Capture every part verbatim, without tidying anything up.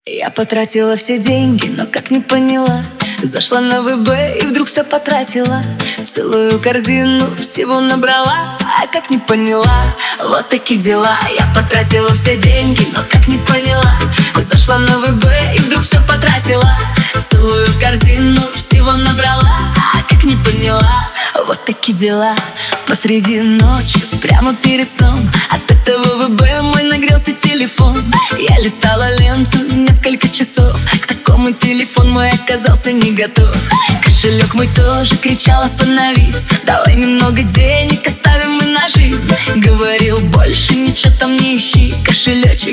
Я потратила все деньги, но как не поняла. Зашла на вэ бэ и вдруг все потратила. Целую корзину всего набрала, а как не поняла. Вот такие дела. Я потратила все деньги, но как не поняла. Зашла на вэ бэ и вдруг все потратила. Целую корзину всего набрала, а как не поняла. Вот такие дела. Посреди ночи, прямо перед сном, от этого вэ бэ мой нагрелся телефон. Я листала ленту несколько часов, к такому телефон мой оказался не готов. Кошелек мой тоже кричал: остановись, давай немного денег оставим мы на жизнь. Говорил: больше ничего там не ищи, кошелечек,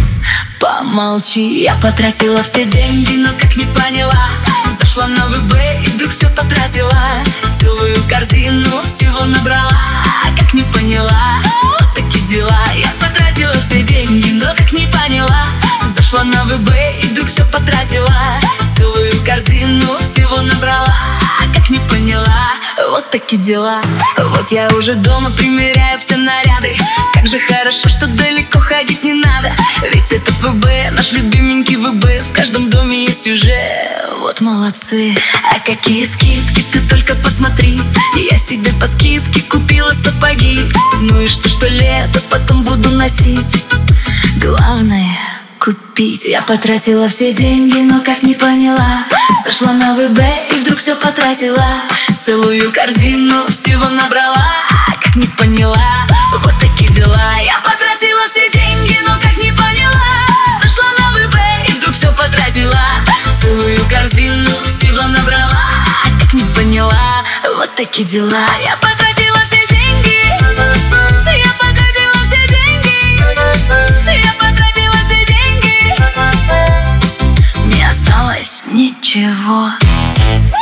помолчи. Я потратила все деньги, но как не поняла. Зашла на вэ бэ и вдруг все потратила. Целую корзину всего набрала, а как не поняла. Вот такие дела. Я потратила все деньги, но как не поняла. Зашла на вэ бэ и вдруг все потратила. Целую корзину всего набрала, а как не поняла. Вот такие дела. Вот я уже дома примеряю все наряды. Как же хорошо, что далеко ходить не надо. Ведь этот вэ бэ, наш любименький вэ бэ, в каждом доме есть уже. Вот молодцы. А какие скидки, ты только посмотри. Я себе по скидке купила сапоги. Ну и что, что лето потом буду носить. Главное купить. Я потратила все деньги, но как не поняла. Зашла на вэ бэ и вдруг все потратила. Целую корзину всего набрала, а как не поняла. Вот такие дела. Я потратила все деньги, но как не поняла. Зашла на вэ бэ и вдруг все потратила. Целую корзину всего набрала, а как не поняла. Вот такие дела. Я потратила все деньги. Я потратила все деньги. Я потратила все деньги. Не осталось ничего.